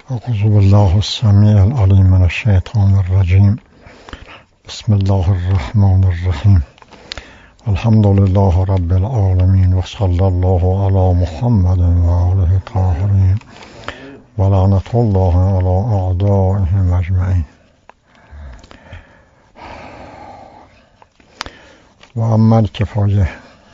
اعوذ بالله السمیع العلیم من الشیطان الرجیم. بسم الله الرحمن الرحیم. الحمد لله رب العالمین و صلی الله علی محمد و آله الطاهرین و لعنت الله علی اعدائهم اجمعین. و اما الکفایه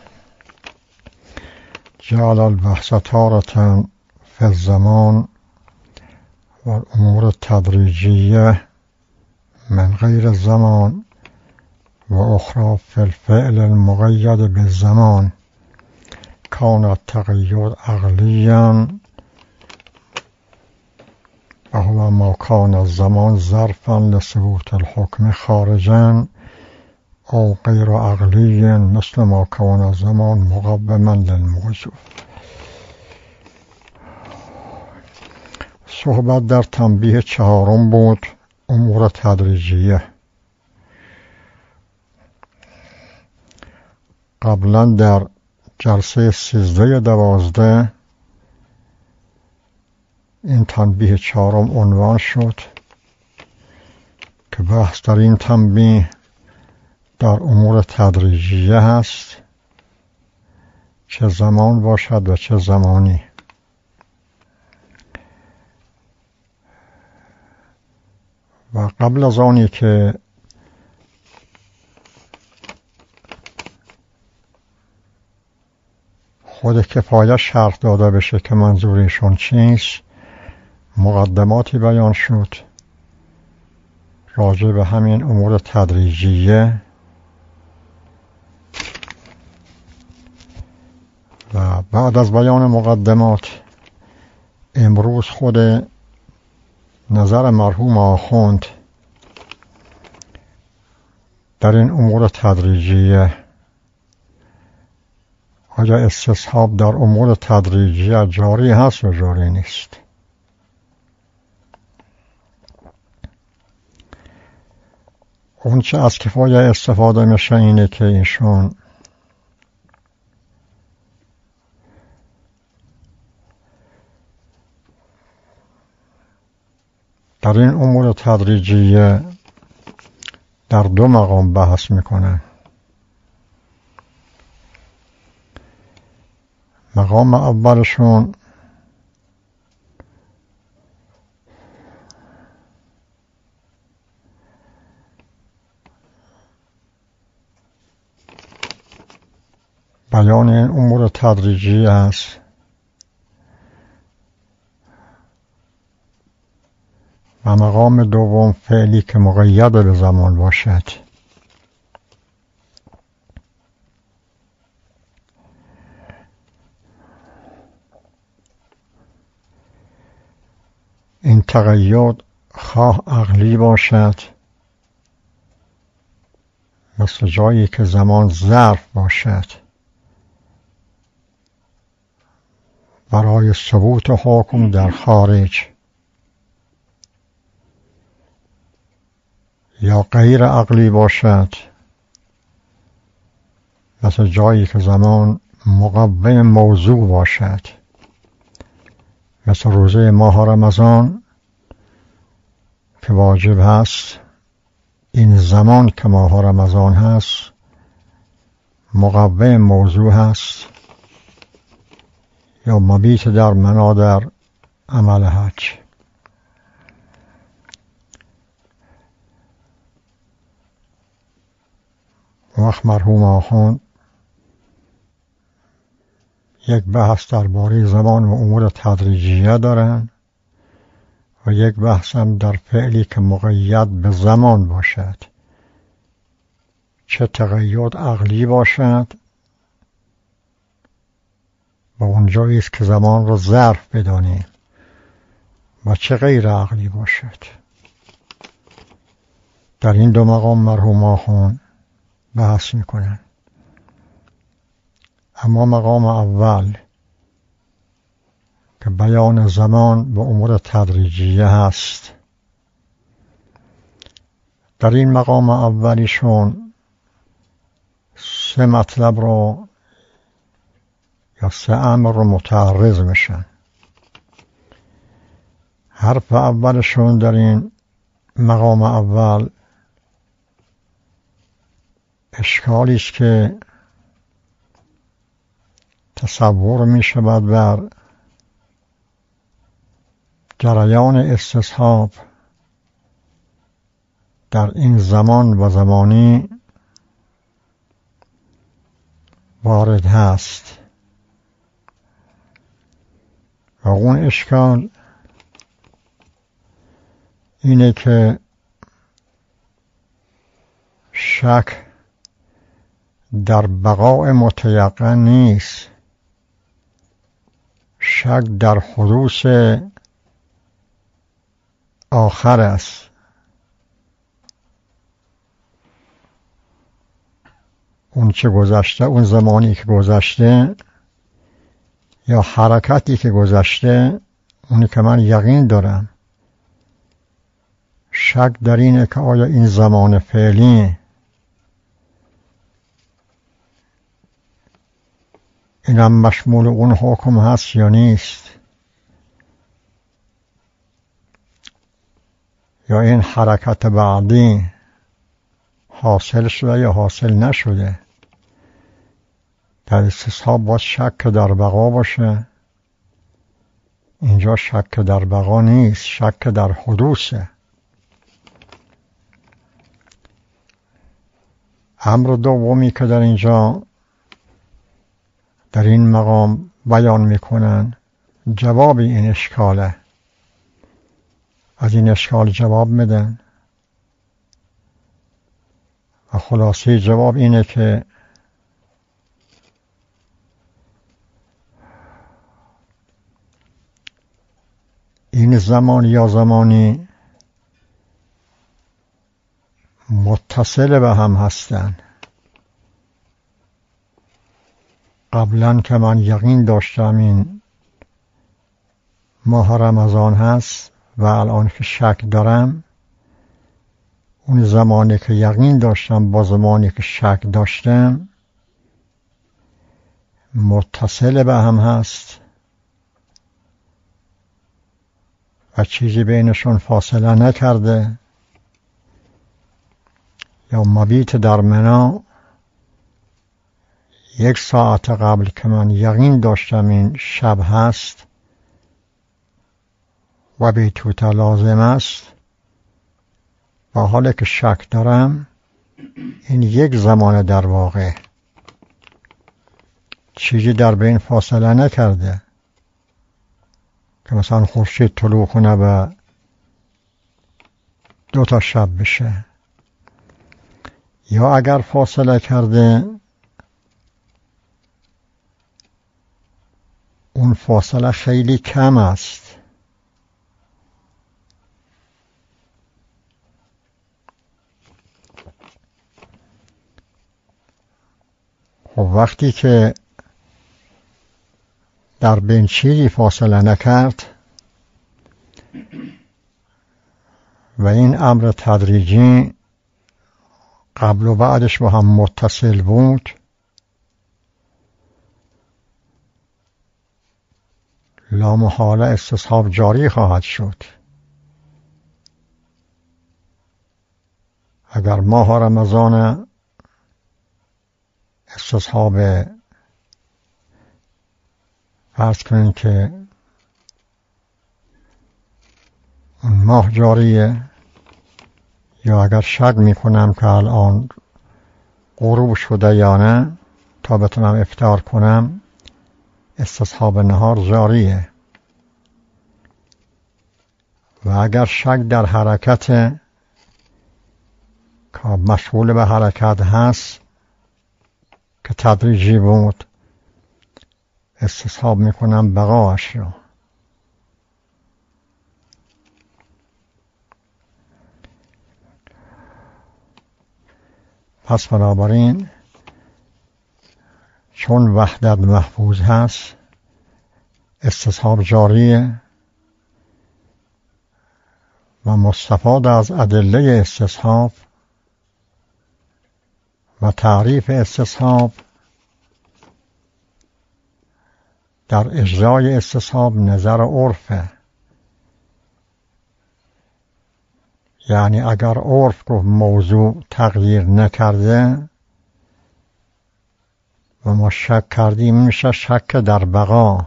جعل البحث تارة فی الزمان و الامور التدریجیه من غیر الزمان و اخرى فی الفعل المقید بالزمان کان التقید عقلیا و هو ما کان الزمان ظرفا لثبوت الحکم خارجا او غیر عقلی مثل ما کان الزمان مقوما للموضوع. صحبت در تنبیه چهارم بود، امور تدریجیه. قبلا در جلسه 13-12 این تنبیه چهارم عنوان شد که بحث در این تنبیه در امور تدریجیه هست، چه زمان باشد و چه زمانی. و قبل از آنی که خود کفایه شرح داده بشه که منظورشون چیست، مقدماتی بیان شد راجع به همین امور تدریجیه و بعد از بیان مقدمات امروز خود نظر مرحوم آخوند در این امور تدریجیه، آیا استصحاب در امور تدریجیه جاری هست و جاری نیست. اون چه از کفایه استفاده میشه اینه که ایشون در این امور تدریجیه در دو مقام بحث میکنن. مقام اولشون بیان این امور تدریجی است و مقام دوم فعلی که مقید به زمان باشد. این تقید خواه عقلی باشد، مثل جایی که زمان ظرف باشد برای ثبوت حکم در خارج، یا غیر عقلی باشد مثل جایی که زمان مقوم موضوع باشد، مثل روزه ماه رمضان که واجب هست این زمان که ماه رمضان هست مقوم موضوع هست، یا مبیت در منا در عمل حج. وقت مرحوم آخوند یک بحث درباره زمان و امور تدریجیه دارن و یک بحث هم در فعلی که مقید به زمان باشد، چه تقید عقلی باشد و اونجایی است که زمان را ظرف بدانیم، و چه غیر عقلی باشد. در این دو مقام مرحوم آخوند بحث میکنن. اما مقام اول که بیان زمان و امور تدریجیه هست، در این مقام اولیشون سه مطلب رو یا سه امر رو متعرض میشن. حرف اولشون در این مقام اول اشکالی است که تصور می شود بر جریان استصحاب در این زمان و زمانی وارد هست و اون اشکال اینه که شک در بقاء متیقن نیست، شک در حدوث آخر است. اون چه گذشته، اون زمانی که گذشته یا حرکتی که گذشته، اونی که من یقین دارم. شک در اینه که آیا این زمان فعلی اینم مشمول اون حکم هست یا نیست، یا این حرکت بعدی حاصل شده یا حاصل نشده. در استصحاب باید شک در بقا باشه، اینجا شک در بقا نیست، شک در حدوثه. امر دومی که در اینجا در این مقام بیان میکنن جواب این اشکاله. از این اشکال جواب میدن و خلاصه جواب اینه که این زمان یا زمانی متصل به هم هستن. قبلا که من یقین داشتم این ماه رمضان هست و الان که شک دارم، اون زمانی که یقین داشتم با زمانی که شک داشتم متصل به هم هست و چیزی بینشون فاصله نکرده. یا مبیت در منی 1 ساعت قبل که من یقین داشتم این شب هست و بیتوته لازم است، و حالا که شک دارم این 1 زمان در واقع چیزی در بین فاصله نکرده که مثلا خورشید طلوع کنه و 2 تا شب بشه، یا اگر فاصله کرده اون فاصله خیلی کم است. خب وقتی که در بین چیزی فاصله نکرد و این امر تدریجی قبل و بعدش با هم متصل بود، لامحاله استصحاب جاری خواهد شد. اگر ماه رمضان استصحاب فرض کنید که اون ماه جاریه، یا اگر شک میکنم که الان غروب شده یا نه تا بتونم افطار کنم، استصحاب نهار جاریه. و اگر شک در حرکت که مشغول به حرکت هست که تدریجی بود، استصحاب میکنم بقاش رو. پس بنابراین چون وحدت محفوظ هست استصحاب جاریه و مستفاد از ادله استصحاب و تعریف استصحاب در اجرای استصحاب نظر عرفه. یعنی اگر عرف گفت موضوع تغییر نکرده و ما شک کردیم، میشه شک در بقا،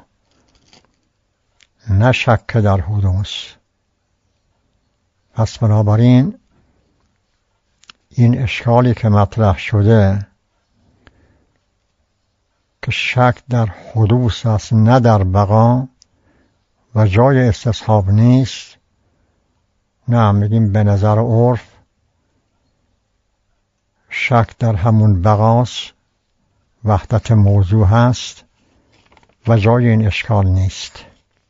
نه شک در حدوث. پس بنابراین این اشکالی که مطرح شده که شک در حدوث است نه در بقا و جای استصحاب نیست، نه میگیم به نظر عرف شک در همون بقاست، وحدت موضوع هست و جای این اشکال نیست.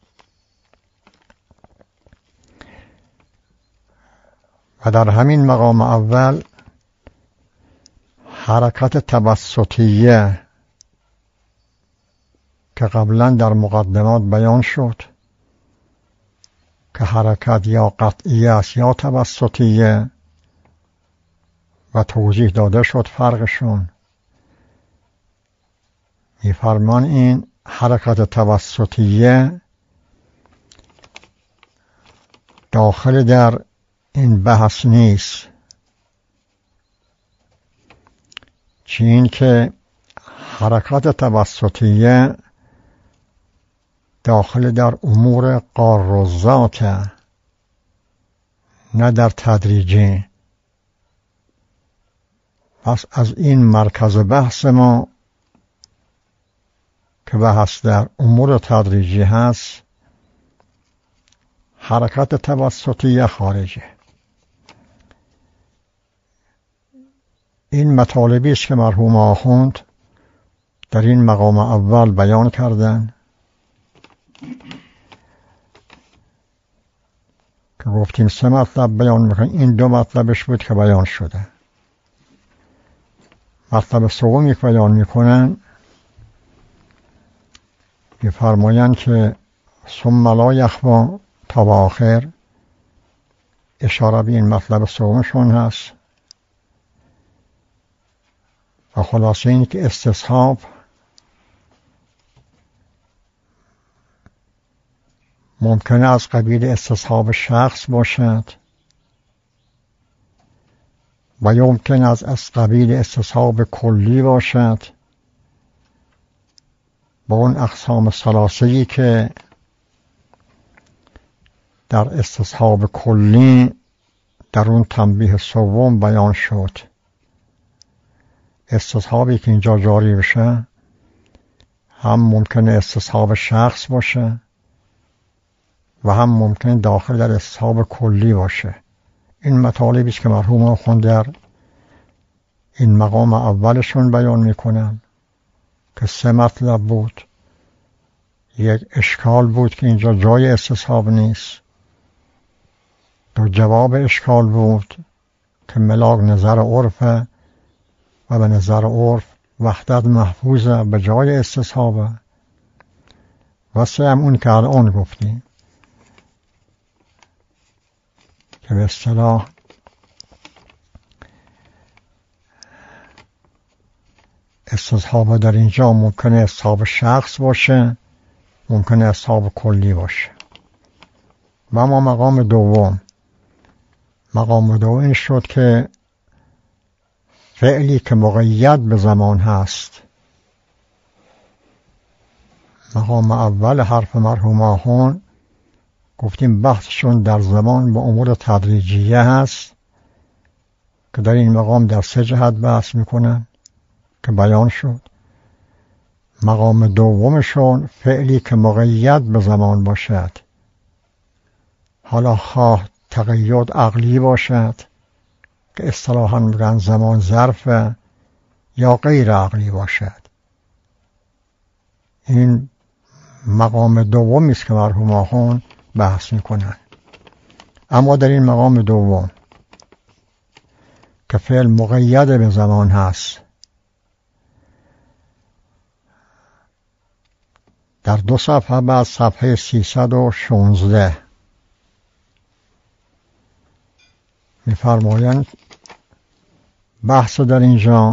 و در همین مقام اول حرکت توسطیه که قبلا در مقدمات بیان شد که حرکت یا قطعیه است یا توسطیه و توضیح داده شد فرقشون. می‌فرمان این حرکت توسطیه داخل در این بحث نیست، چین که حرکت توسطیه داخل در امور قار ذات، نه در تدریجی. پس از این مرکز بحث ما که بحث در امور تدریجی هست، حرکت توسطیه خارجه. این مطالبی است که مرحوم آخوند در این مقام اول بیان کردن که گفتیم 3 مطلب بیان میکنن، این 2 مطلبش بود که بیان شده. مطلب سومی که بیان میکنن میفرمایند که ثم لا یخفی تا به آخر، اشاره به این مطلب سومشون هست. و خلاصه این که استصحاب ممکنه از قبیل استصحاب شخص باشد و ممکن از قبیل استصحاب کلی باشد، با اون اقسام ثلاثه‌ای که در استصحاب کلی در اون تنبیه سوم بیان شد. استصحابی که اینجا جاری بشه هم ممکنه استصحاب شخص باشه و هم ممکنه داخل در استصحاب کلی باشه. این مطالبی است که مرحوم آخوند در این مقام اولشون بیان میکنن که 3 مطلب بود. یک اشکال بود که اینجا جای استصحاب نیست. 2 جواب اشکال بود که ملاک نظر عرفه و به نظر عرف وحدت محفوظه به جای استصحابه. و 3 هم اون که الان گفتیم که به اصطلاح استصحاب در اینجا ممکنه استصحاب شخص باشه، ممکنه استصحاب کلی باشه. و اما مقام دوم این شد که فعلی که مقید به زمان هست. مقام اول حرف مرحوم آخوند گفتیم بحثشون در زمان با امور تدریجیه هست که در این مقام در 3 جهت بحث میکنن که بیان شد. مقام دومشون فعلی که مقید به زمان باشد، حالا خواه تقید عقلی باشد که اصطلاحاً میگن زمان ظرف، یا غیر عقلی باشد. این مقام دومی است که مرحوم آخوند بحث میکنن. اما در این مقام دوم که فعل مقید به زمان هست، در 2 صفحه بعد صفحه 316 می‌فرمایند بحث در اینجا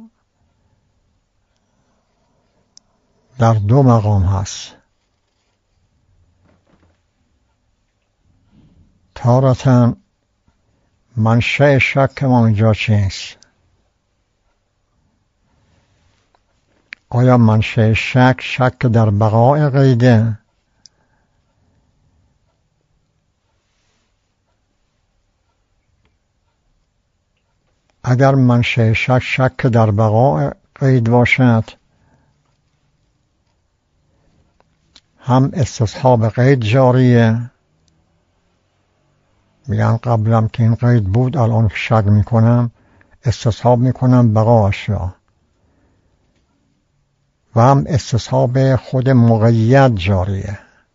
در 2 مقام هست. تارةً منشأ شک ما اینجا چیست؟ آیا منشأ شک در بقای قیده؟ اگر منشأ شک در بقای قید باشد، هم استصحاب قید جاریه، میگن قبلم که این قید بود الان شک میکنم استصحاب میکنم بقاش را، و هم استصحاب خود مقید جاریه.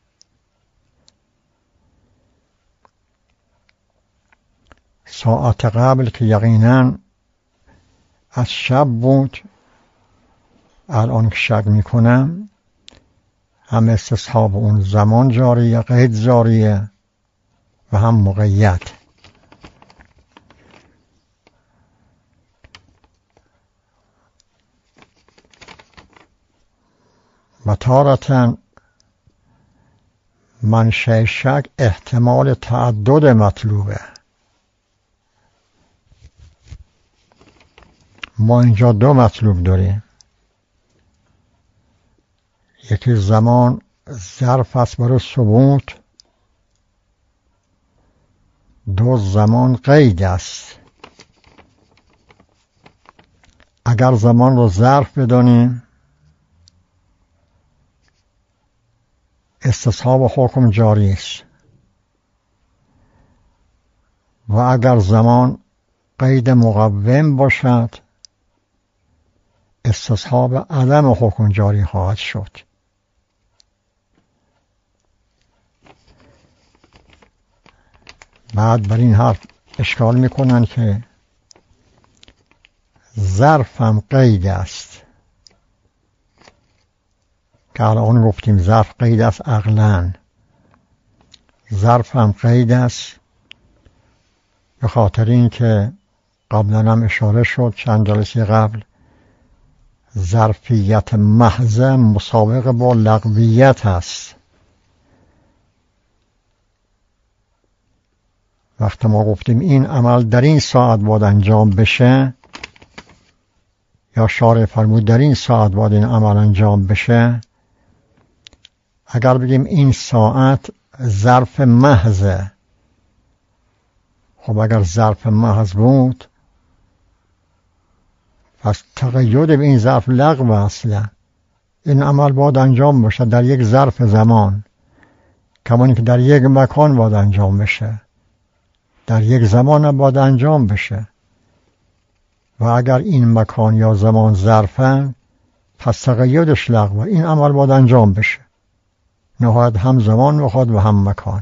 ساعت قبل که یقینا از شب بود الان که شک میکنم هم استصحاب اون زمان جاریه، قید جاریه، و هم مقید. و تارةً منشأ شک احتمال تعدد مطلوبه. ما اینجا دو مطلوب داریم، یکی زمان ظرف است برای ثبوت، دو زمان قید است. اگر زمان رو ظرف بدانیم استصحاب حکم جاری است، و اگر زمان قید مقوم باشد استصحاب عدم حکم جاری خواهد شد. بعد بر این حرف اشکال میکنن که ظرف هم قید است، که الان گفتیم ظرف قید است، عقلاً ظرف هم قید است، به خاطر این که قبلا هم اشاره شد چند جلسه قبل ظرفیت محض مسابقه با لغویت هست. وقتی ما گفتیم این عمل در این ساعت باید انجام بشه، یا شارع فرمود در این ساعت باید این عمل انجام بشه، اگر بگیم این ساعت ظرف محضه، خب اگر ظرف محض بود پس تقید به این ظرف لغو اصلا، این عمل باید انجام بشه در یک ظرف زمان، کمانی که در یک مکان باید انجام بشه، در یک زمان باید انجام بشه. و اگر این مکان یا زمان ظرفن پس تقیدش لغوه، این عمل باید انجام بشه، نهایت هم زمان بخواد و هم مکان.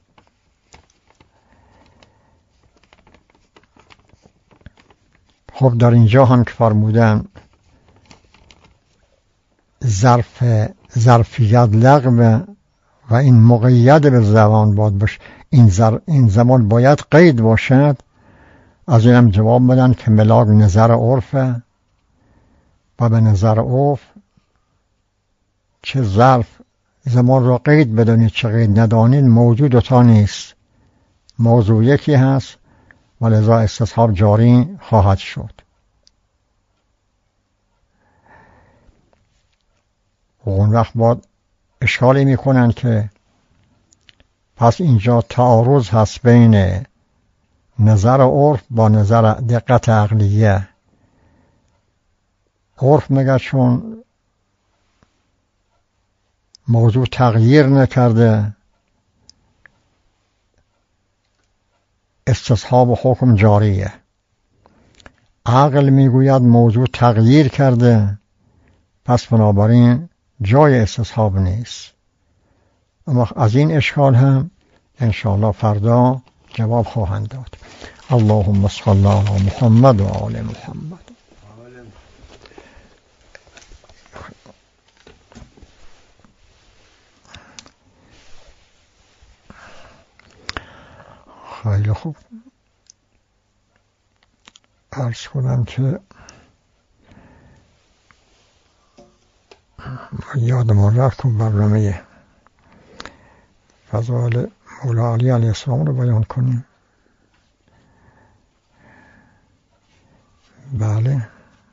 خب در اینجا هم که فرمودن ظرفیت لغو و این مقید به زمان باید باشه، این زمان باید قید باشد، از اینم جواب بدن که ملاک نظر عرفه، و به نظر عرف چه ظرف زمان را قید بدانید چه قید ندانید موجود تا نیست، موضوع یکی هست و لذا استصحاب جاری خواهد شد. و اون وقت باید اشکالی میکنن که پس اینجا تعارض هست بین نظر عرف با نظر دقت عقلیه. عرف میگه چون موضوع تغییر نکرده استصحاب حکم جاریه، عقل میگوید موضوع تغییر کرده پس بنابراین جای استصحاب نیست. اما از این اشکال هم انشاءالله فردا جواب خواهند داد. اللهم صل علی محمد و آل محمد. خیلی خوب، عرض کنم که یادمان رفت که برنامه فضائل مولا علی علیه السلام رو بیان کنیم. بله.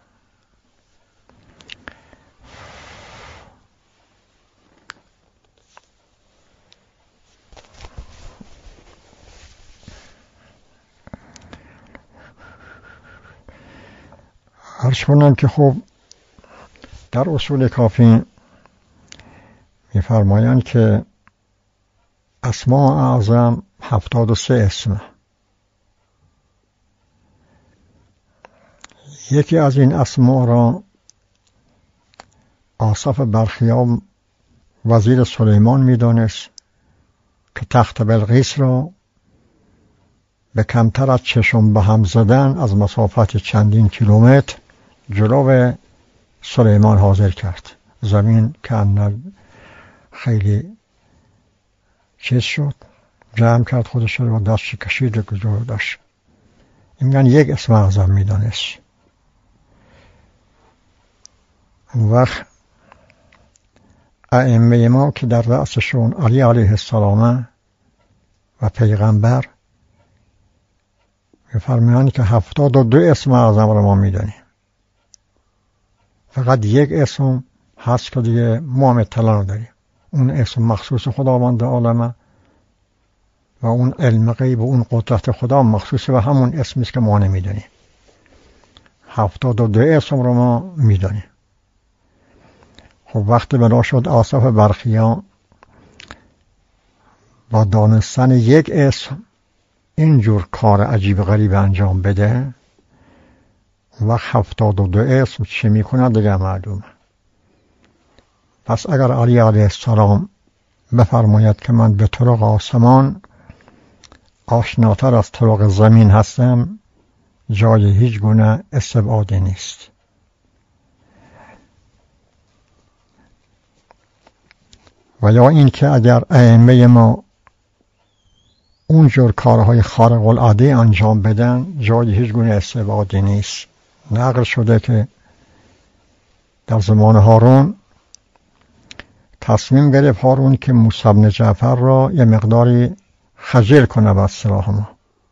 عرض کنم که خب در اصول کافی می‌فرمایند که اسماء اعظم 73 اسمه. یکی از این اسماء را آصف برخیام وزیر سلیمان می‌دانست که تخت بلقیس را به کمتر از چشم به هم زدن از مسافت چندین کیلومتر جلو سلیمان حاضر کرد. زمین که خیلی چیز شد، جمع کرد خودش رو و دستش کشید که جلو داشت. این میگن یک اسم اعظم میدانست. اون وقت ائمه ما که در رأسشون علی علیه السلام و پیغمبر می‌فرمایند که 72 اسم اعظم را ما میدانیم. فقط یک اسم هست که دیگه ما هم اطلاع نداریم. اون اسم مخصوص خداوند عالمه و اون علم غیب و اون قدرت خدا مخصوص و همون اسمی است که ما نمیدانیم. 72 اسم رو ما میدانیم. خب وقتی بنا شد آصف برخیان با دانستن یک اسم اینجور کار عجیب غریب انجام بده، وقت 72 اسم چه میکنه دیگه معلومه. پس اگر علی علیه السلام بفرماید که من به طرق آسمان آشناتر از طرق زمین هستم، جای هیچ گونه استبعادی نیست. و یا این که اگر ائمه ما اونجور کارهای خارق العاده انجام بدن، جای هیچ گونه استبعادی نیست. نقل شده که در زمان هارون تصمیم گرفت هارون که موسی بن جعفر را یه مقداری خجل کنه به اصطلاح ما.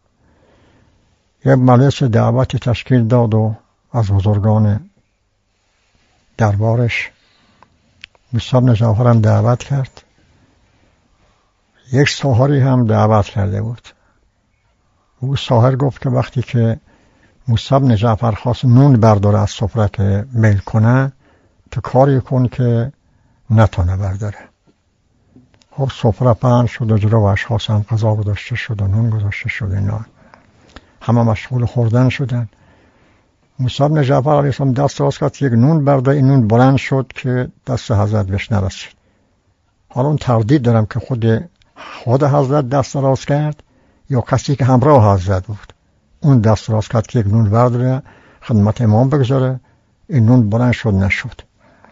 یه مجلس دعوتی تشکیل داد و از بزرگان دربارش موسی بن جعفر هم دعوت کرد. یک ساحری هم دعوت کرده بود. او ساحر گفت که وقتی که موسی بن جعفر خواست نون برداره از سفره که میل کنه، تو کاری کن که نتونه برداره. خب سفره پهن شد و جلو اشخاص هم غذا گذاشته شد و نون گذاشته شد. اینا همه مشغول خوردن شدن. موسی بن جعفر علیه السلام دست راست کرد یک نون برده، این نون بلند شد که دست حضرت بهش نرسید. حالا اون تردید دارم که خود حضرت دست راست کرد یا کسی که همراه حضرت بود. اون دست راست کرد که یک نون برداره خدمت امام بگذاره، این نون بلند شد نشد.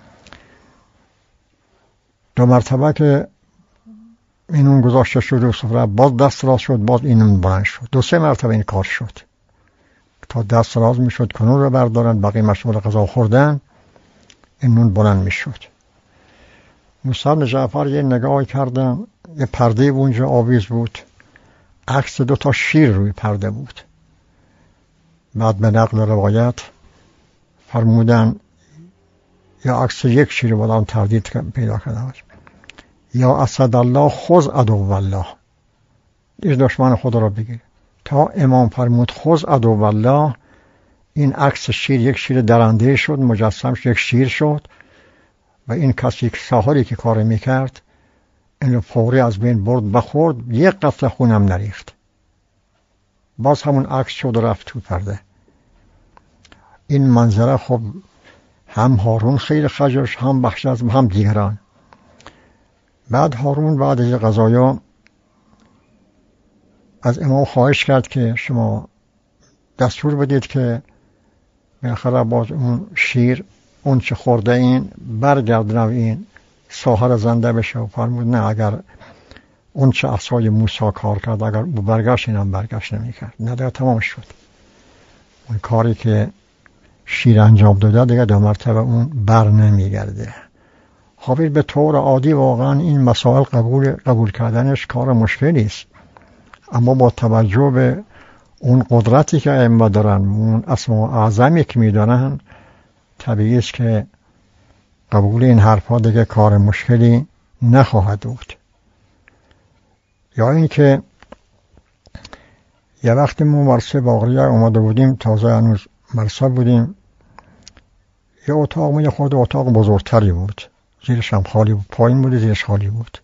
دو مرتبه که این نون گذاشته شد و سفره، باز دست راست شد، باز این نون بلند شد. 2-3 مرتبه این کار شد تا دست راست می شد که نون رو بردارن، بقیه مشغول غذا خوردن، این نون بلند می شد. موسی بن جعفر یه نگاه کردم، یه پرده اونجا آویز بود، عکس 2 شیر روی پرده بود. بعد به نقل روایت فرمودن یا عکس یک شیر بود، آن تردید پیدا کرده. یا اسد الله خذ عدو الله، این دشمن خدا را بگیر. تا امام فرمود خذ عدو الله، این عکس شیر یک شیر درنده شد، مجسم شد، یک شیر شد و این کسی که ساحری که کار میکرد این فوری از بین برد، بخورد، یک قطره خونم نریخت. باز همون عکس شد و رفت تو پرده. این منظره خب هم هارون خیلی خجلش، هم بخشش، هم دیگران. بعد هارون بعد از قضایا از امام خواهش کرد که شما دستور بدید که بالاخره باز اون شیر اون چه خورده این برگردن و این ساحر زنده بشه. و فرمود نه، اگر اون چه عصای موسی کار کرد اگر او برگشت اینم برگشت نمی کرد. نه دیگه تمام شد. اون کاری که شیر انجام داده دیگه 2 مرتبه اون بر نمی گرده. خب به طور عادی واقعا این مسائل قبول کردنش کار مشکلی است، اما با توجه به اون قدرتی که ائمه دارن، اون اسماء اعظمی که میدارن، طبیعی است که قبول این حرفا دیگه کار مشکلی نخواهد بود. یا این که یه وقتی ما مدرسه باقریه اومده بودیم، تازه هنوز مدرسه بودیم، یه اتاق یه خود اتاق بزرگتری بود، زیرش هم خالی بود، پایین بود زیرش خالی بود.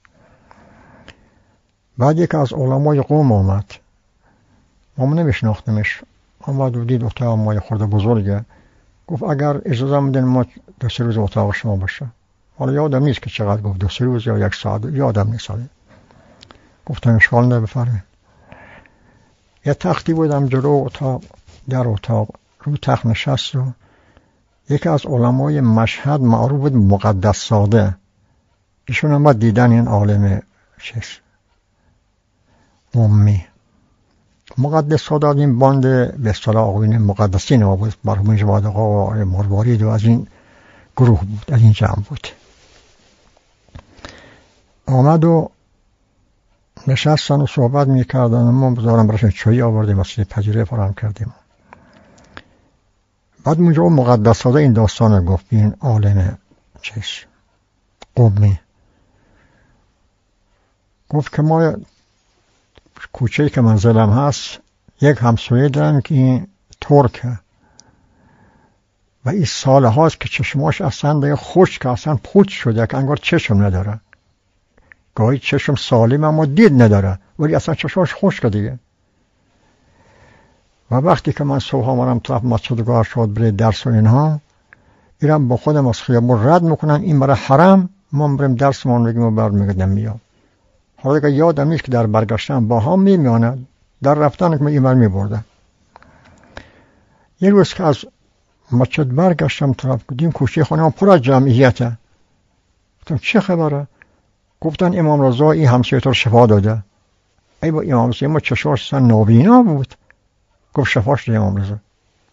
بعد یک از علمای قوم آمد، ما نمیشناختمش، آمد و دید اتاق ما یه خورده بزرگه، گفت اگر اجازه میدین ما 2-3 روز اتاق شما باشه. حالا یادم نیست که چقدر گفت، 2-3 روز یا 1 ساعت، یادم نیست. گفتم اشکال نداره بفرمایید. یه تختی بودم جلو اتاق، در اتاق رو تخت نشست و یکی از علمای مشهد معروف بود مقدس ساده، ایشون هم باید دیدن این عالم امی مقدس ساده، این باند به اصطلاح آقایون مقدسین ها بود، مرحوم جواد آقا و مروارید و از این گروه بود، از این جمع بود. آمد و نشستن و صحبت میکردن، ما بذارم براشون چایی آوردیم، وسیله پذیره فراهم کردیم. بعد اونجا مقدس ساده این داستان گفت، این عالم قومی گفت که ما کوچه‌ای که منزلم هست، یک همسایه دارم که این ترکه و این سال هاست که چشماش اصلا دیگه خشک، اصلا پوچ شده که انگار چشم نداره. گاهی چشم سالم اما دید نداره، ولی اصلا چشماش خشک دیگه. و وقتی که من صبح آمدم طرف مسجدگاه شد برای درس و اینها، ایرم با خودم از خیابون رد میکنم، این برای حرم، ما بریم درس ما بگیم و برمیگردم میام. حالا که یادم نیست که در برگشتن با هم میمیانه، در رفتن که من ایمر میبردم. یه روز که از مسجد برگشتم طرف کدیم کوچه خانه پر از جمعیته. گفتم چه خبره؟ گفتن امام رضا این همسایه تو رو شفا داده. ای با امام رضا ما چشاش سن نابینا بود. گفت شفاش ده امام رضا.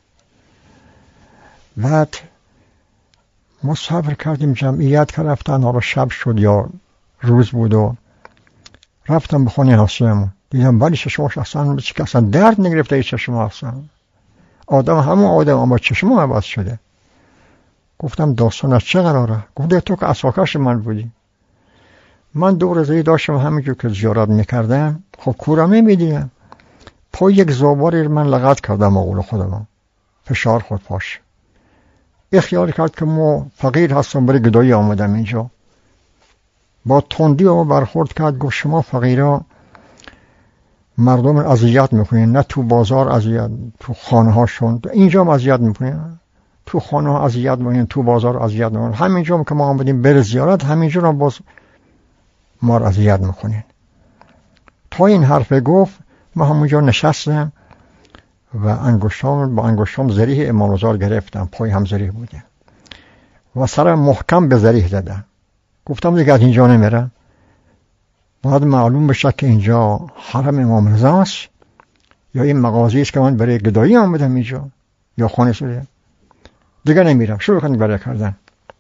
بعد ما صبر کردیم، جمعیت که رفتن، حالا شب شد یا روز بود و رفتم به خونه همسایه‌مون، دیدم ولی چشماش اصلا درد نگرفته، ای چشم اصلا آدم همون آدم، اما چشم عوض شده. گفتم داستان از چه قراره؟ گفت تو که اساکش من بودی. من 2 روزه داشتم همینجور که زیارت میکردم، خب کورم نمیدیدم، پای یک زواری من لغت کردم، آقول خودم فشار خود پاش. اختیار کرد که ما فقیر هستم، برای گدایی آمدم اینجا. با تندی او برخورد کرد، گفت شما فقیرها مردم اذیت میکنین، نه تو بازار اذیت، تو خانه هاشون، اینجا هم اذیت میکنین، تو خانه ها اذیت میکنین، تو بازار اذیت میکنین، همینجا هم که ما آمدیم بر زیارت، همینجا هم باز ما رو اذیت میکنین. تا این حرف گفت، ما همونجا نشستم و با انگشتام ذریح امام رضا گرفتم، پای هم ذریح بوده و سرم محکم به ذریح زدم. گفتم دیگه از اینجا نمیرم، باید معلوم بشه که اینجا حرم امام رضا است یا این مغازی است که من برای گدایی آمدم اینجا، یا خانه شده. دیگه نمیرم. شروع کردم برای کردن.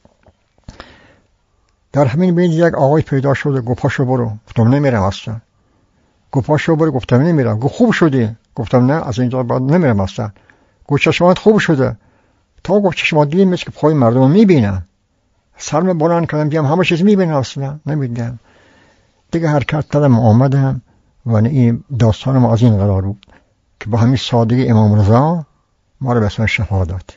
در همین بین یک آقای پیدا شده، گفت پاشو برو. گفتم نمیرم اصلا. گفت پاشو برو. گفتم نمیرم. گفت خوب شدی. گفتم نه، از اینجا بعد نمیرم اصلا. گفت چشمات خوب شده. تا گفت چشمات دیدم مثل که پای مردم میبینم. سرم بلند کردم بیام همه چیز میبینم، اصلا نمیدیدم. دیگه حرکت دادم آمدم و این داستان ما از این قرار بود که با همین سادگی امام رضا ما رو به اسم شفا داد.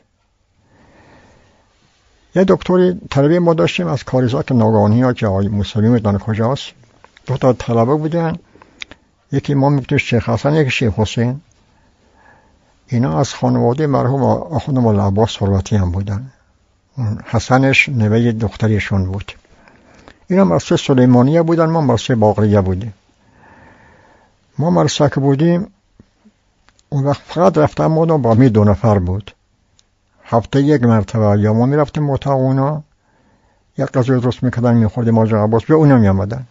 یه دکتری طلبه ما داشتیم از کاریزاک ناگهانی ها که آقای موسوی میدانه کجاست. 2 تا طلبه بودن، یکی ما میگفتیم شیخ حسن، یکی شیخ حسین. اینا از خانواده مرحوم آخوند مولا عباس ثروتی هم بودن. حسنش نوه دختریشون بود. اینا مدرسه سلیمانیه بودن، ما مدرسه باقریه بودیم. ما مدرسه که بودیم اون وقت فقط رفتم بودم با می 2 نفر بود. هفته 1 مرتبه یا ما می رفتیم اتاق اونا، یک غذای درست میکردن میخوردیم، آجا عباس به اونا می آمدن.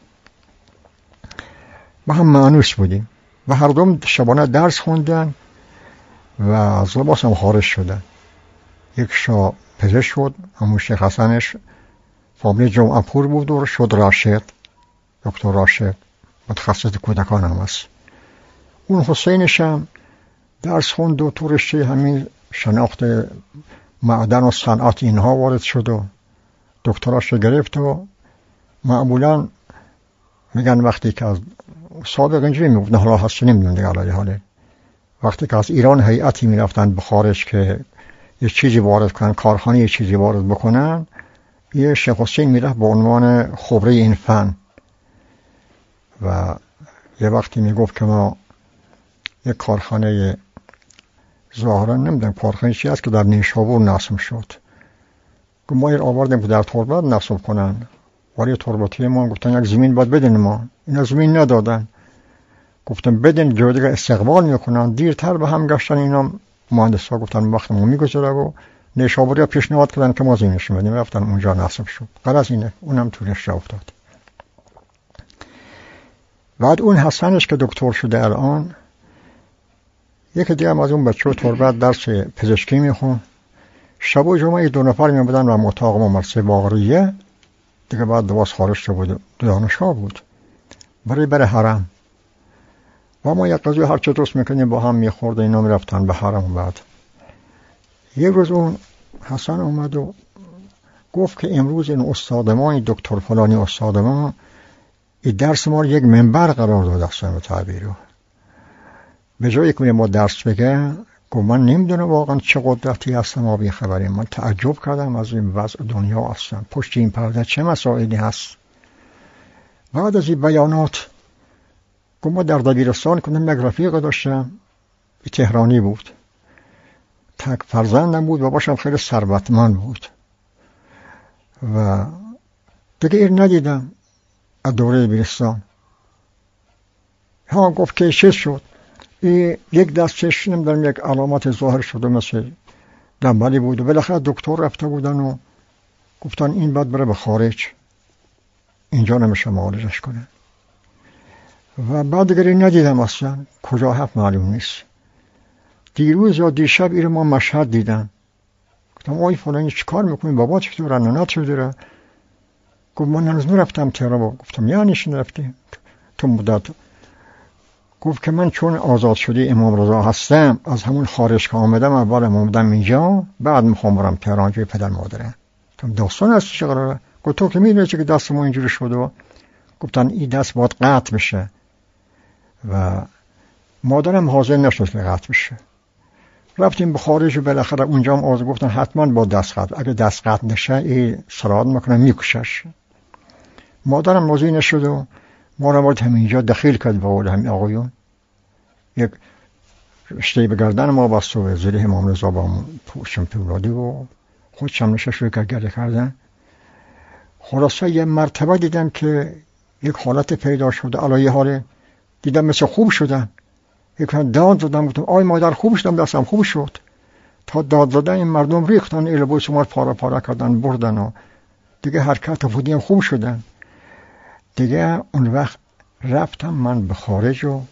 با هم مانوس بودیم و هر دوم شبانه درس خوندن و از لباس هم خارج شدن. یک شا پزشک شد، همون شیخ حسنش فامیل جمعه پور بود و شد راشد، دکتر راشد، متخصص کودکان هم است. اون حسینش هم درس خوند و تو رشته همین شناخت معدن و صنعت اینها وارد شد و دکتراش گرفت و معمولا میگن وقتی که از سابق اینجوری میگفتن، حالا هست نمیدونم دیگه علیه حاله، وقتی که از ایران هیئتی میرفتن به خارج که یه چیزی وارد کنن، کارخانه یه چیزی وارد بکنن، یه شیخ حسین میرفت به عنوان خبره این فن و یه وقتی میگفت که ما یه کارخانه ظاهرا نمیدونم کارخانه چی هست که در نیشابور نصب شد، که ما این آوردیم که در تربت نصب کنن، ولی تربتی ما گفتن یک زمین باید بدین، ما اینا زمین ندادن، گفتن بدین جای دیگه استقبال میکنن. دیرتر به هم گشتن اینا مهندسا، گفتن وقت ما میگذره و نیشابوری پیشنهاد کردن که ما زمینش بدیم، رفتن اونجا نصب شد. غرض اینه اونم طولش افتاد. بعد اون حسنش که دکتر شده الان، یکی دیگه از اون بچه تربت درس پزشکی میخون، شب و جمعه 2 نفر میبودن و اتاق ما مرسه باقریه دیگه، بعد دواس خارج شده بود، دانشگاه بود، برای حرم و ما یک قضیه هر چه درست میکنیم با هم میخورد، اینا میرفتن به حرم. بعد یک روز اون حسن اومد و گفت که امروز این استاد ما، این دکتر فلانی استاد ما، این درس ما یک منبر قرار داد، اصلا تعبیر رو به جایی که ما درس بگه، گفت من نمیدونم واقعا چه قدرتی هست، ما بی خبریم. من تعجب کردم از این وضع دنیا، اصلا پشت این پرده چه مسائلی هست. بعد از این بیانات گفت ما در دبیرستان کنم یک رفیق داشتم، تهرانی بود، تک فرزندم بود و باشم خیلی ثروتمند بود و دیگه ایر ندیدم از دوره دبیرستان. ها گفت که چیز شد، یک دستش نمیدونم یک علامت ظاهر شده مثل دنبالی بود و بالاخره دکتر رفته بودن و گفتن این باید بره به خارج، اینجا نمیشه معالجش کنه. و بعد دیگه ندیدم اصلا، کجا هفت معلوم نیست. دیروز یا دیشب ایره ما مشهد دیدم، گفتم آی فلانی چی کار میکنی، بابا چطوره، ننات چطوره؟ گفت من هنوز نرفتم تهران. گفتم یعنی چی نرفتی تو مدت؟ گفت که من چون آزاد شده امام رضا هستم، از همون خارج که آمدم، اول اومدم اینجا، بعد میخوام برم تهران جای پدر مادرم. گفتم داستان هست چه قراره؟ گفت تو که میدونی که دست ما اینجوری شده. گفتن این دست باید قطع بشه و مادرم حاضر نشد که قطع بشه. رفتیم به خارج و بالاخره اونجا هم آزاد گفتن حتما با دست قطع، اگه دست قطع نشه این سراد میکنه میکشش. مادرم راضی نشد و ما رو باید همینجا دخیل کرد به قول همین آقایون، یک رشته به گردن ما بست و زیر امام رضا با پوشم پیولادی و خودشم نشه شروع گرده کردن. خلاصه یه مرتبه دیدم که یک حالت پیدا شده، علیه حال دیدم مثل خوب شدن، یک داد زدم، گفتم آی مادر خوب شدم، دستم خوب شد. تا داد زدن این مردم ریختن، این لباس ما پاره پاره کردن بردن و دیگه حرکت بودیم خوب شدن. دیگه اون وقت رفتم من به خارج و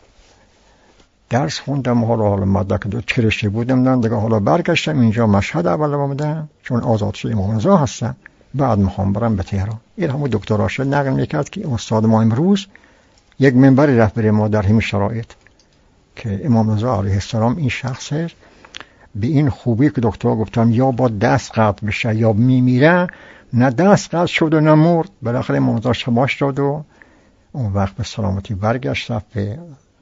درس خوندم، حالا مدرک دو کرشته بودم، دیگه حالا برگشتم اینجا مشهد اول آمدم چون آزاد شده امام رضا هستم، بعد میخوام برم به تهران. این همون دکتر آشد نقل میکرد که استاد ما امروز یک منبری رفت برای ما در همین شرایط که امام رضا علیه السلام این شخص هست به این خوبی که دکتر گفتم یا با دست قطع بشه یا میمیره، نه دست قطع شد و نه مرد. بالاخره امام رضا شماش داد و اون وقت به سلامتی برگشت به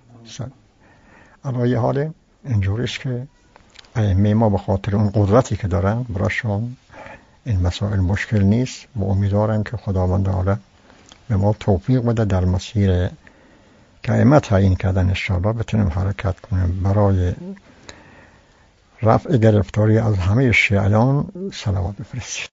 علیه حال. اینجوریست که ائمه ما به خاطر اون قدرتی که دارن براشون این مسائل مشکل نیست و امیدوارم که خداوند تعالی به ما توفیق بده در مسیر که ائمه تعیین کردن انشاءالله بتونیم حرکت کنیم برای رفع گرفتاری از همه شیعیان. صلوات بفرستید.